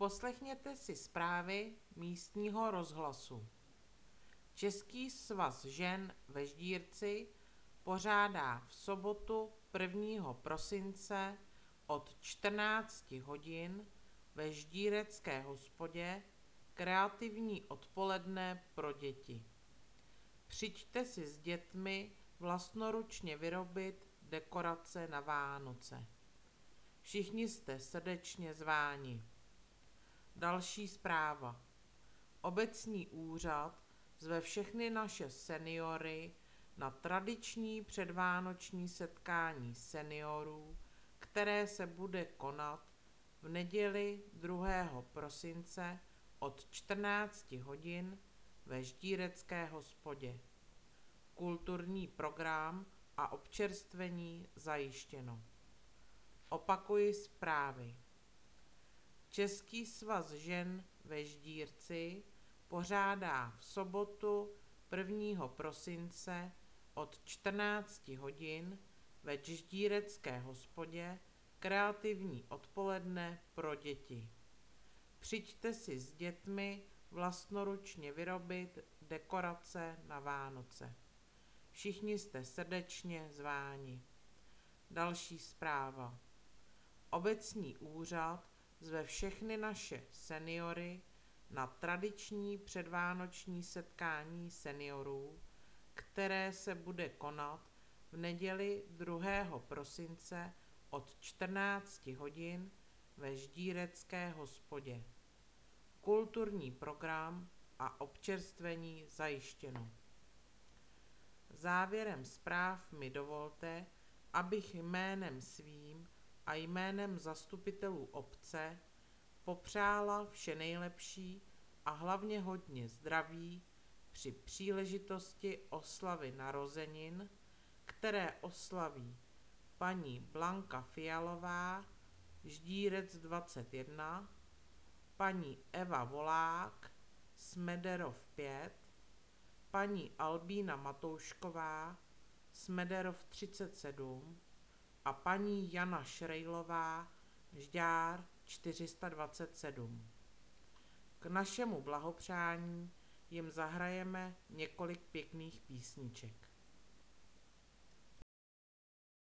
Poslechněte si zprávy místního rozhlasu. Český svaz žen ve Ždírci pořádá v sobotu 1. prosince od 14 hodin ve Ždírecké hospodě kreativní odpoledne pro děti. Přijďte si s dětmi vlastnoručně vyrobit dekorace na Vánoce. Všichni jste srdečně zváni. Další zpráva. Obecní úřad zve všechny naše seniory na tradiční předvánoční setkání seniorů, které se bude konat v neděli 2. prosince od 14 hodin ve Ždírecké hospodě. Kulturní program a občerstvení zajištěno. Opakuji zprávy. Český svaz žen ve Ždírci pořádá v sobotu 1. prosince od 14 hodin ve Ždírecké hospodě kreativní odpoledne pro děti. Přijďte si s dětmi vlastnoručně vyrobit dekorace na Vánoce. Všichni jste srdečně zváni. Další zpráva. Obecní úřad zve všechny naše seniory na tradiční předvánoční setkání seniorů, které se bude konat v neděli 2. prosince od 14 hodin ve Ždírecké hospodě. Kulturní program a občerstvení zajištěno. Závěrem zpráv mi dovolte, abych jménem svým a jménem zastupitelů obce popřála vše nejlepší a hlavně hodně zdraví při příležitosti oslavy narozenin, které oslaví paní Blanka Fialová, Ždírec 21, paní Eva Volák, Smederov 5, paní Albína Matoušková, Smederov 37 a paní Jana Šrejlová, Žďár 427. K našemu blahopřání jim zahrajeme několik pěkných písniček.